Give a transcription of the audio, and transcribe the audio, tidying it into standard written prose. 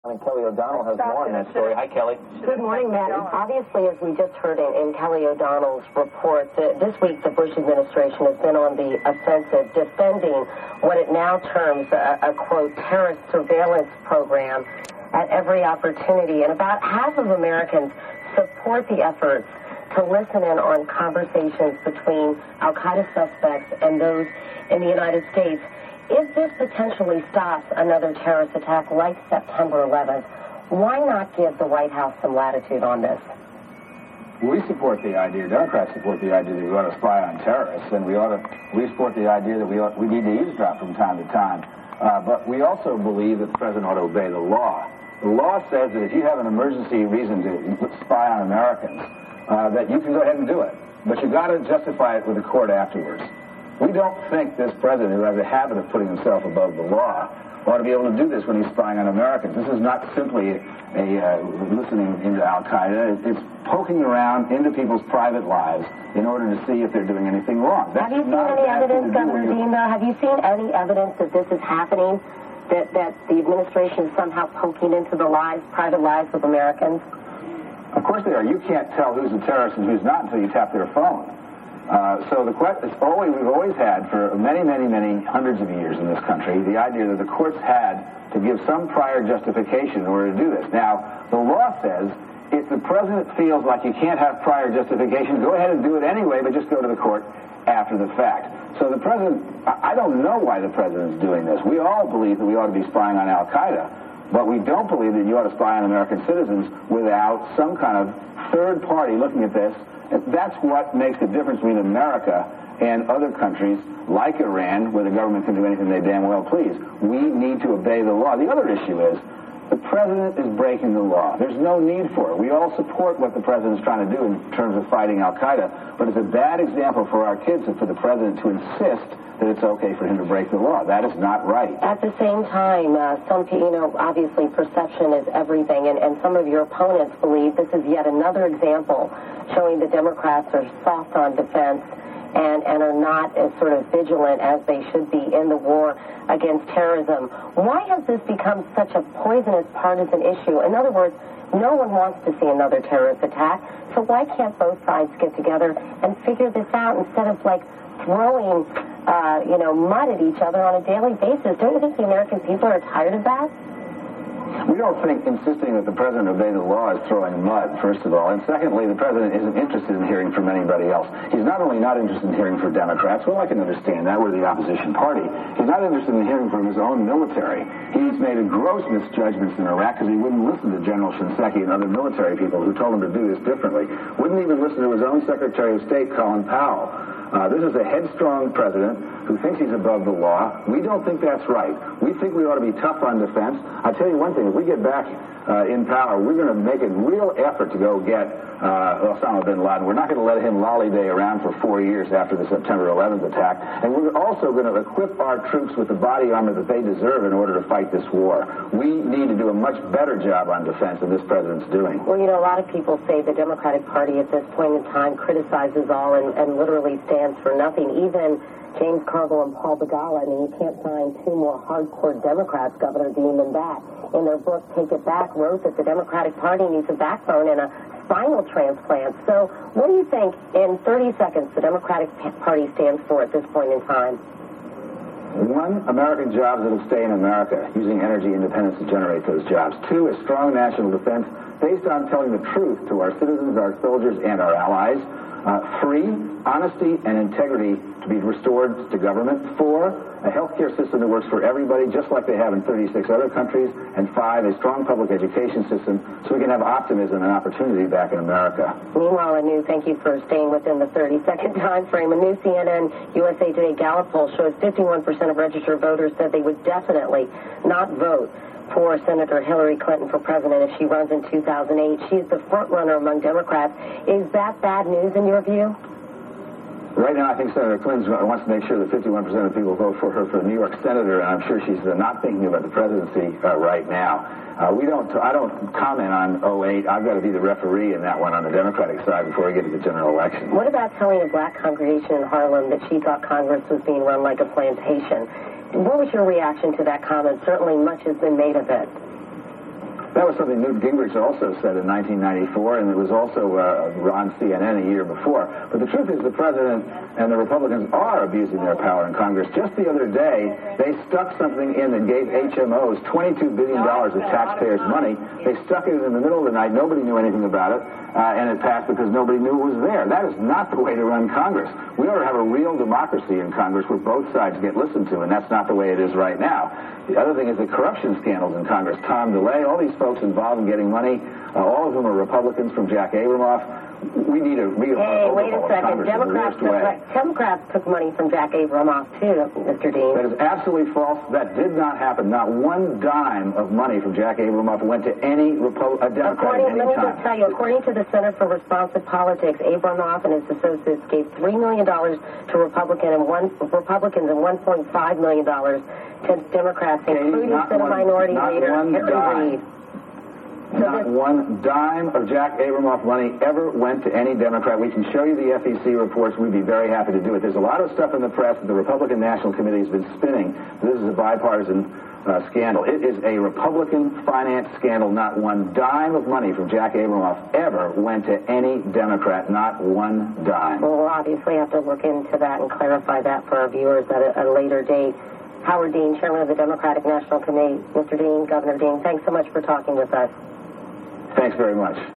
Kelly O'Donnell has more on that story. Hi, Kelly. Good morning, Matt. Obviously, as we just heard in Kelly O'Donnell's report, this week the Bush administration has been on the offensive, defending what it now terms a quote, terrorist surveillance program at every opportunity. And about half of Americans support the efforts to listen in on conversations between al-Qaeda suspects and those in the United States. If this potentially stops another terrorist attack like September 11th, why not give the White House some latitude on this? We support the idea, Democrats support the idea that we ought to spy on terrorists, and we support the idea that we need to eavesdrop from time to time. But we also believe that the president ought to obey the law. The law says that if you have an emergency reason to spy on Americans, that you can go ahead and do it. But you've got to justify it with the court afterwards. We don't think this president, who has a habit of putting himself above the law, ought to be able to do this when he's spying on Americans. This is not simply listening into al-Qaeda. It's poking around into people's private lives in order to see if they're doing anything wrong. Have you seen any evidence, Governor Dean, though? Have you seen any evidence that this is happening, that the administration is somehow poking into the lives, private lives of Americans? Of course they are. You can't tell who's a terrorist and who's not until you tap their phone. So the question is we've always had for many, many, many hundreds of years in this country the idea that the courts had to give some prior justification in order to do this. Now, the law says if the president feels like you can't have prior justification, go ahead and do it anyway, but just go to the court after the fact. So the president, I don't know why the president's doing this. We all believe that we ought to be spying on al-Qaeda, but we don't believe that you ought to spy on American citizens without some kind of third party looking at this. That's what makes the difference between America and other countries like Iran, where the government can do anything they damn well please. We need to obey the law. The other issue is the president is breaking the law. There's no need for it. We all support what the president's trying to do in terms of fighting al-Qaeda, but it's a bad example for our kids and for the president to insist that it's okay for him to break the law. That is not right. At the same time, some people, obviously perception is everything, and some of your opponents believe this is yet another example showing the Democrats are soft on defense and are not as sort of vigilant as they should be in the war against terrorism. Why has this become such a poisonous partisan issue? In other words, no one wants to see another terrorist attack, so why can't both sides get together and figure this out instead of, like, throwing, mud at each other on a daily basis? Don't you think the American people are tired of that? We don't think insisting that the president obey the law is throwing mud, first of all. And secondly, the president isn't interested in hearing from anybody else. He's not only not interested in hearing from Democrats, well, I can understand that, we're the opposition party. He's not interested in hearing from his own military. He's made a gross misjudgments in Iraq because he wouldn't listen to General Shinseki and other military people who told him to do this differently. Wouldn't even listen to his own Secretary of State, Colin Powell. This is a headstrong president who thinks he's above the law. We don't think that's right. We think we ought to be tough on defense. I'll tell you one thing. If we get back in power, we're going to make a real effort to go get Osama bin Laden. We're not going to let him lollyday around for 4 years after the September 11th attack. And we're also going to equip our troops with the body armor that they deserve in order to fight this war. We need to do a much better job on defense than this president's doing. Well, a lot of people say the Democratic Party at this point in time criticizes all and literally stands for nothing. Even James Carville and Paul Begala, you can't find two more hardcore Democrats, Governor Dean, than that. In their book, Take It Back, wrote that the Democratic Party needs a backbone and a spinal transplant. So what do you think, in 30 seconds, the Democratic Party stands for at this point in time? One, American jobs that will stay in America, using energy independence to generate those jobs. Two, a strong national defense based on telling the truth to our citizens, our soldiers, and our allies. Three, honesty and integrity to be restored to government. Four, a healthcare system that works for everybody, just like they have in 36 other countries. And five, a strong public education system so we can have optimism and opportunity back in America. Meanwhile, Anu, thank you for staying within the 30-second time frame. A new CNN USA Today Gallup poll shows 51% of registered voters said they would definitely not vote for Senator Hillary Clinton for president if she runs in 2008. She's the front runner among Democrats. Is that bad news in your view? Right now, I think Senator Clinton wants to make sure that 51% of people vote for her for New York senator, and I'm sure she's not thinking about the presidency right now. I don't comment on 08. I've got to be the referee in that one on the Democratic side before we get to the general election. What about telling a black congregation in Harlem that she thought Congress was being run like a plantation? What was your reaction to that comment? Certainly much has been made of it. That was something Newt Gingrich also said in 1994, and it was also on CNN a year before. But the truth is the president and the Republicans are abusing their power in Congress. Just the other day, they stuck something in that gave HMOs $22 billion of taxpayers' money. They stuck it in the middle of the night. Nobody knew anything about it, and it passed because nobody knew it was there. That is not the way to run Congress. We ought to have a real democracy in Congress where both sides get listened to, and that's not the way it is right now. The other thing is the corruption scandals in Congress. Tom DeLay, all these folks involved in getting money, all of them are Republicans from Jack Abramoff. We need a real wait a second. Democrats took money from Jack Abramoff, too, Mr. Dean. That is absolutely false. That did not happen. Not one dime of money from Jack Abramoff went to any Democrat at any time. Let me just tell you, according to the Center for Responsive Politics, Abramoff and his associates gave $3 million to Republicans and $1.5 million to Democrats, including Senate Minority Leader Harry Reid. Not one dime of Jack Abramoff money ever went to any Democrat. We can show you the FEC reports. We'd be very happy to do it. There's a lot of stuff in the press that the Republican National Committee has been spinning. This is a bipartisan scandal. It is a Republican finance scandal. Not one dime of money from Jack Abramoff ever went to any Democrat. Not one dime. Well, we'll obviously have to look into that and clarify that for our viewers at a later date. Howard Dean, Chairman of the Democratic National Committee. Mr. Dean, Governor Dean, thanks so much for talking with us. Thanks very much.